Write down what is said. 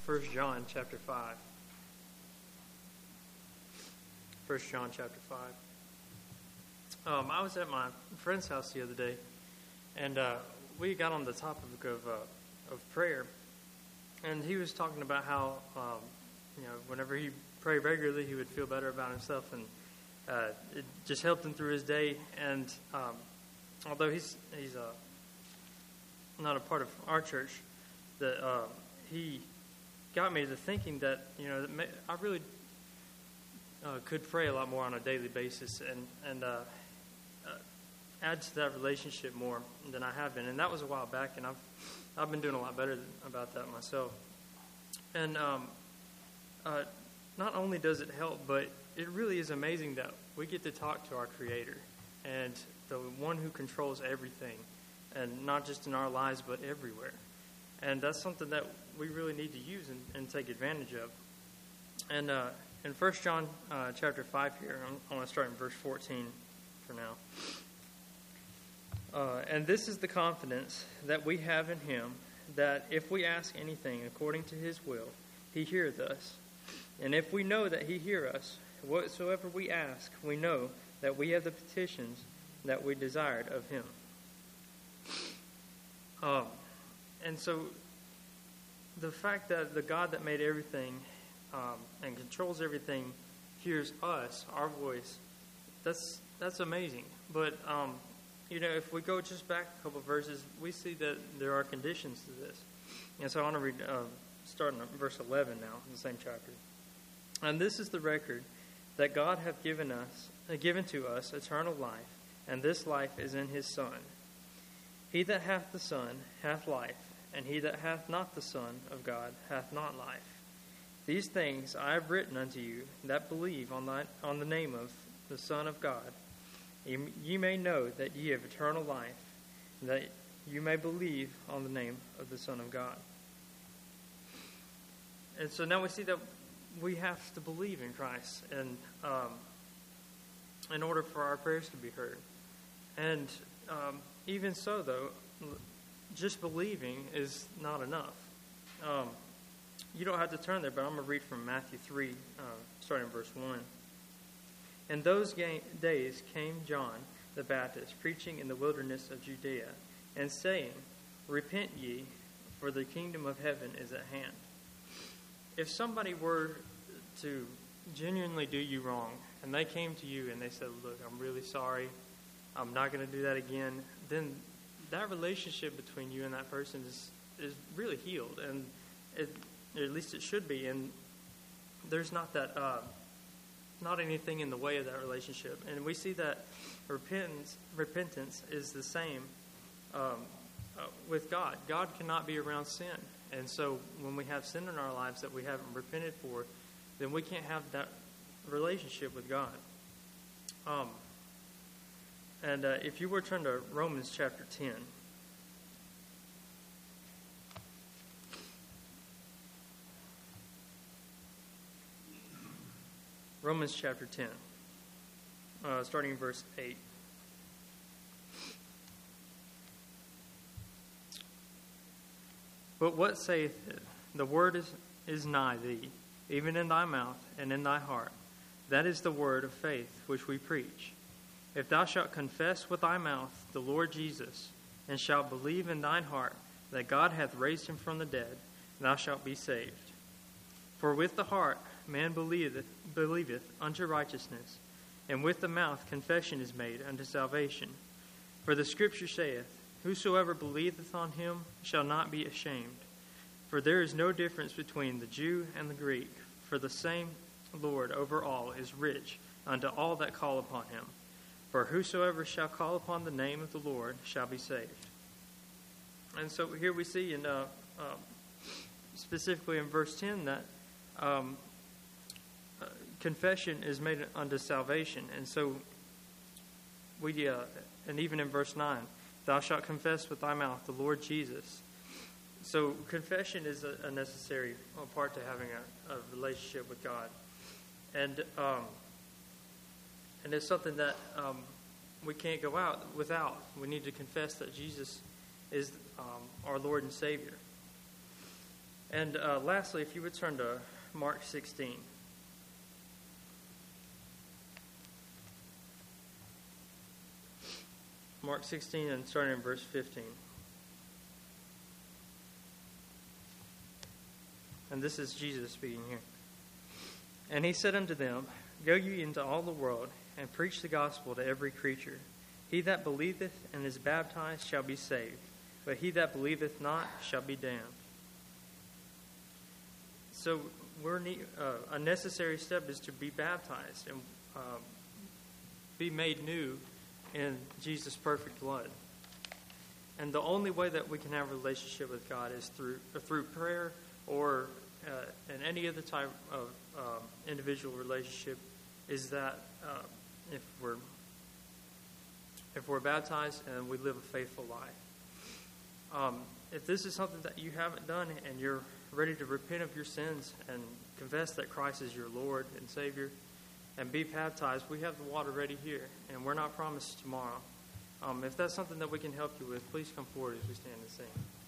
1 John chapter 5. 1 John chapter 5. I was at my friend's house the other day, and we got on the topic of prayer, and he was talking about how whenever he prayed regularly, he would feel better about himself, and it just helped him through his day. And although he's not a part of our church, that he got me to thinking that I really could pray a lot more on a daily basis and add to that relationship more than I have been. And that was a while back, and I've been doing a lot better about that myself. And not only does it help, but it really is amazing that we get to talk to our Creator and the one who controls everything, and not just in our lives but everywhere. And that's something that we really need to use and take advantage of. And in 1 John chapter 5 here, I want to start in verse 14 for now. And this is the confidence that we have in Him, that if we ask anything according to His will, He heareth us. And if we know that He heareth us, whatsoever we ask, we know that we have the petitions that we desired of Him. And so the fact that the God that made everything and controls everything hears us, our voice, that's amazing. But if we go just back a couple of verses, we see that there are conditions to this. And so I want to read, starting at verse 11 now, in the same chapter. And this is the record that God hath given to us eternal life, and this life is in His Son. He that hath the Son hath life, and he that hath not the Son of God hath not life. These things I have written unto you that believe on the name of the Son of God. Ye may know that ye have eternal life, and that you may believe on the name of the Son of God. And so now we see that we have to believe in Christ, and in order for our prayers to be heard. And even so, though, just believing is not enough. You don't have to turn there, but I'm going to read from Matthew 3, starting in verse 1. In those days came John the Baptist, preaching in the wilderness of Judea, and saying, Repent ye, for the kingdom of heaven is at hand. If somebody were to genuinely do you wrong, and they came to you and they said, Look, I'm really sorry, I'm not going to do that again, then that relationship between you and that person is really healed, and at least it should be. And there's not anything in the way of that relationship. And we see that repentance is the same with God. God cannot be around sin, and so when we have sin in our lives that we haven't repented for, then we can't have that relationship with God. And if you were to turn to Romans chapter 10. Romans chapter 10, starting in verse 8. But what saith it? The word is nigh thee, even in thy mouth and in thy heart. That is the word of faith which we preach. If thou shalt confess with thy mouth the Lord Jesus, and shalt believe in thine heart that God hath raised him from the dead, thou shalt be saved. For with the heart man believeth unto righteousness, and with the mouth confession is made unto salvation. For the Scripture saith, Whosoever believeth on him shall not be ashamed. For there is no difference between the Jew and the Greek, for the same Lord over all is rich unto all that call upon him. For whosoever shall call upon the name of the Lord shall be saved. And so here we see, specifically in verse 10, that confession is made unto salvation. And so and even in verse 9, thou shalt confess with thy mouth the Lord Jesus. So confession is a necessary part to having a relationship with God. And it's something that we can't go out without. We need to confess that Jesus is our Lord and Savior. And lastly, if you would turn to Mark 16. Mark 16 and starting in verse 15. And this is Jesus speaking here. And he said unto them, Go ye into all the world, and preach the gospel to every creature. He that believeth and is baptized shall be saved, but he that believeth not shall be damned. So a necessary step is to be baptized and be made new in Jesus' perfect blood. And the only way that we can have a relationship with God is through prayer or in any other type of individual relationship, is that if we're baptized and we live a faithful life. If this is something that you haven't done and you're ready to repent of your sins and confess that Christ is your Lord and Savior and be baptized, we have the water ready here, and we're not promised tomorrow. If that's something that we can help you with, please come forward as we stand and sing.